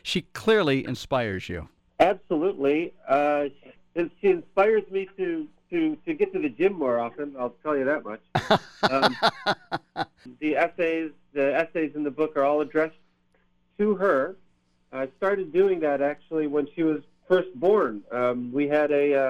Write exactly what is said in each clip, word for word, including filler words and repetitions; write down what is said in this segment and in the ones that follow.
she clearly inspires you. Absolutely. Uh, she, she inspires me to, to, to get to the gym more often, I'll tell you that much. Um, the essays, the essays in the book are all addressed to her. I started doing that actually when she was first born. Um, we had a, uh,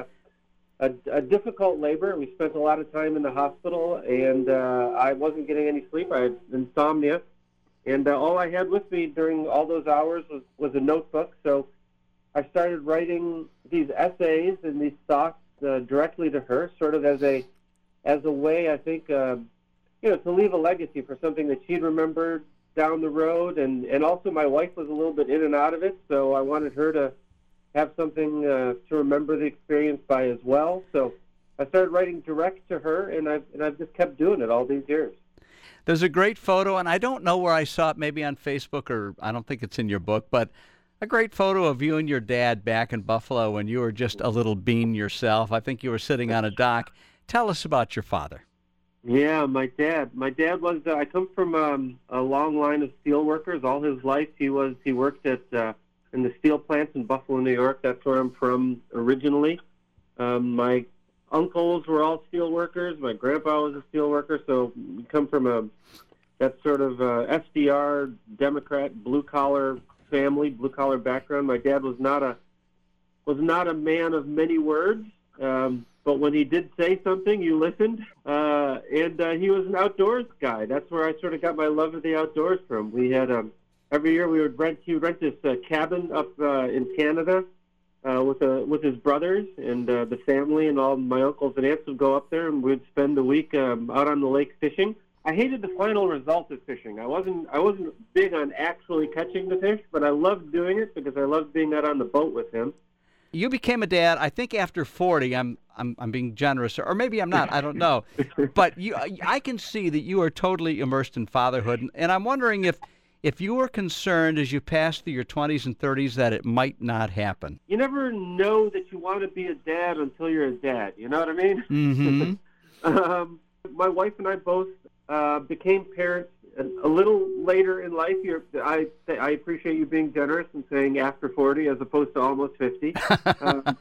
a a difficult labor. We spent a lot of time in the hospital, and uh, I wasn't getting any sleep. I had insomnia, and uh, all I had with me during all those hours was, was a notebook. So I started writing these essays and these thoughts uh, directly to her, sort of as a as a way, I think, uh, you know, to leave a legacy for something that she'd remembered down the road. And, and also my wife was a little bit in and out of it, so I wanted her to have something uh, to remember the experience by as well. So I started writing direct to her, and I've, and I've just kept doing it all these years. There's a great photo, and I don't know where I saw it, maybe on Facebook, or I don't think it's in your book, but a great photo of you and your dad back in Buffalo when you were just a little bean yourself. I think you were sitting on a dock. Tell us about your father. Yeah, my dad. My dad was, uh, I come from um, a long line of steel workers. All his life he was, he worked at, uh, in the steel plants in Buffalo, New York. That's where I'm from originally. Um, my uncles were all steel workers. My grandpa was a steel worker. So we come from a, that sort of uh, S D R, Democrat, blue-collar family, blue-collar background. My dad was not a, was not a man of many words. Um, But when he did say something, you listened. Uh, and uh, he was an outdoors guy. That's where I sort of got my love of the outdoors from. We had um, every year we would rent. He would rent this uh, cabin up uh, in Canada uh, with a with his brothers and uh, the family, and all my uncles and aunts would go up there, and we'd spend the week um, out on the lake fishing. I hated the final result of fishing. I wasn't I wasn't big on actually catching the fish, but I loved doing it because I loved being out on the boat with him. You became a dad, I think, after forty. I'm I'm I'm being generous, or maybe I'm not. I don't know. But you, I can see that you are totally immersed in fatherhood, and I'm wondering if if you were concerned as you passed through your twenties and thirties that it might not happen. You never know that you want to be a dad until you're a dad. You know what I mean? Mm-hmm. um, my wife and I both uh, became parents a little later in life. You're, I I appreciate you being generous and saying after forty as opposed to almost fifty. Um,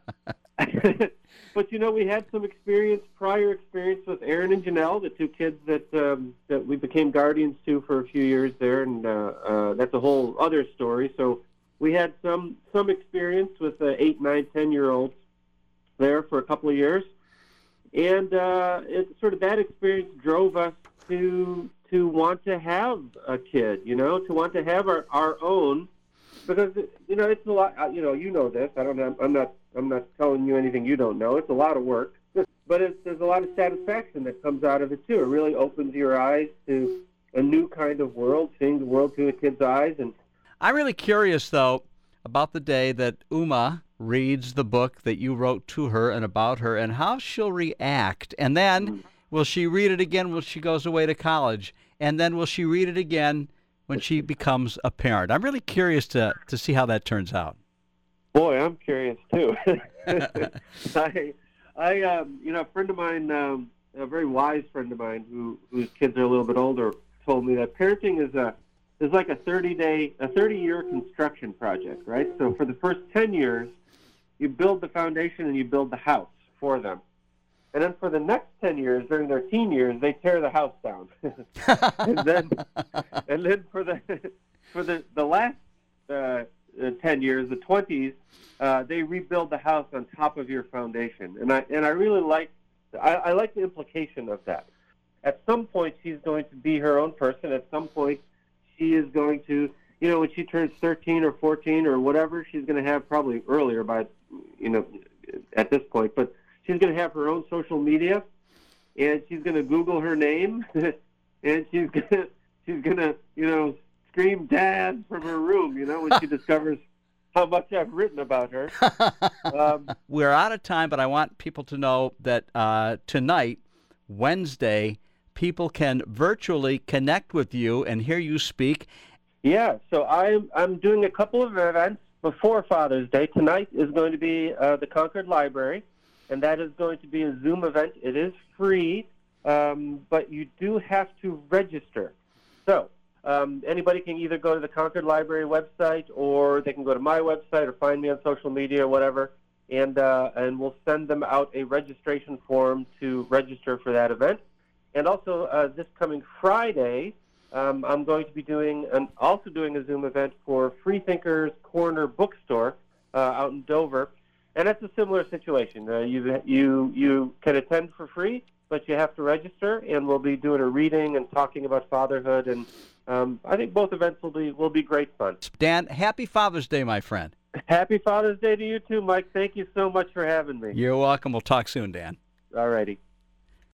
but you know, we had some experience, prior experience with Aaron and Janelle, the two kids that um, that we became guardians to for a few years there, and uh, uh, that's a whole other story. So we had some some experience with uh, eight, nine, ten year olds there for a couple of years, and uh, it sort of that experience drove us to. to want to have a kid, you know, to want to have our, our own, because, you know, it's a lot, you know, you know this, I don't know, I'm not, I'm not telling you anything you don't know, it's a lot of work, but it's, there's a lot of satisfaction that comes out of it too. It really opens your eyes to a new kind of world, seeing the world through a kid's eyes. And I'm really curious, though, about the day that Uma reads the book that you wrote to her and about her, and how she'll react, and then mm. will she read it again when she goes away to college? And then will she read it again when she becomes a parent? I'm really curious to, to see how that turns out. Boy, I'm curious too. I, I, um, you know, a friend of mine, um, a very wise friend of mine, who whose kids are a little bit older, told me that parenting is a is like a thirty day, a thirty year construction project, right? So for the first ten years, you build the foundation and you build the house for them. And then for the next ten years, during their teen years, they tear the house down. and then, and then for the for the the last uh, uh, ten years, the twenties, uh, they rebuild the house on top of your foundation. And I and I really like I, I like the implication of that. At some point, she's going to be her own person. At some point, she is going to, you know, when she turns thirteen or fourteen or whatever, she's going to have, probably earlier by, you know, at this point, but she's going to have her own social media, and she's going to Google her name, and she's going to, she's going to, you know, scream "Dad" from her room, you know, when she discovers how much I've written about her. Um, We're out of time, but I want people to know that uh, tonight, Wednesday, people can virtually connect with you and hear you speak. Yeah, so I'm, I'm doing a couple of events before Father's Day. Tonight is going to be uh, the Concord Library. And that is going to be a Zoom event. It is free, um, but you do have to register. So um, anybody can either go to the Concord Library website, or they can go to my website or find me on social media or whatever, and uh, and we'll send them out a registration form to register for that event. And also, uh, this coming Friday, um, I'm going to be doing an, also doing a Zoom event for Freethinkers Corner Bookstore uh, out in Dover, and it's a similar situation. Uh, you you you can attend for free, but you have to register, and we'll be doing a reading and talking about fatherhood, and um, I think both events will be will be great fun. Dan, happy Father's Day, my friend. Happy Father's Day to you too, Mike. Thank you so much for having me. You're welcome. We'll talk soon, Dan. All righty.